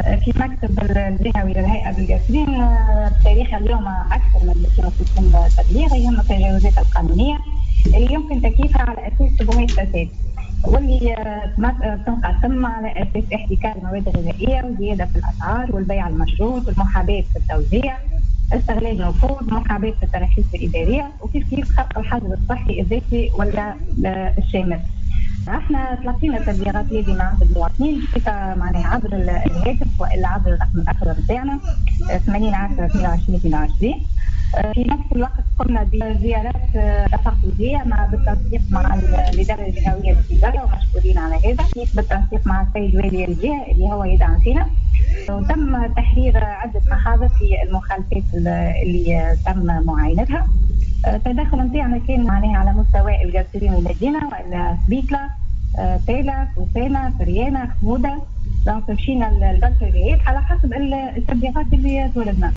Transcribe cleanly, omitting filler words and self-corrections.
في مكتب الجهوي للهيئة بالقاسرين بتاريخ اليوم أكثر من 260 تبليغ يهم التجاوزات القانونية اللي يمكن تكييفها على أساس سبومية فساد، واللي تنقسم على أساس احتكار المواد الغذائية وزيادة في الأسعار والبيع المشروط والمحاباة في التوزيع، استغلال النفوذ، محاباة في التراخيص الإدارية، وكيف كيف خلق الحظر الصحي الذاتي ولا الشامل. احنا تلقينا تبليغات هذه من عند المواطنين معناها عبر الهاتف والا عبر الرقم الاخضر نتاعنا 80 10 22 22. في نفس الوقت قمنا بزيارات تفقديه بالتنسيق مع الاداره الجهويه للتجاره ومشكورين على هذا، بالتنسيق مع السيد والي الجهه اللي هو يدعم فينا، وتم تحرير عده محاضر في المخالفات اللي تم معاينتها. التدخل نتاعنا كان معناها على مستوى القاسرين والمدينه والا بيتلا، تيلا، فوسانه، فريانه، خموده، دونك مشينا للبلطجيات على حسب التبليغات اللي تولدنا.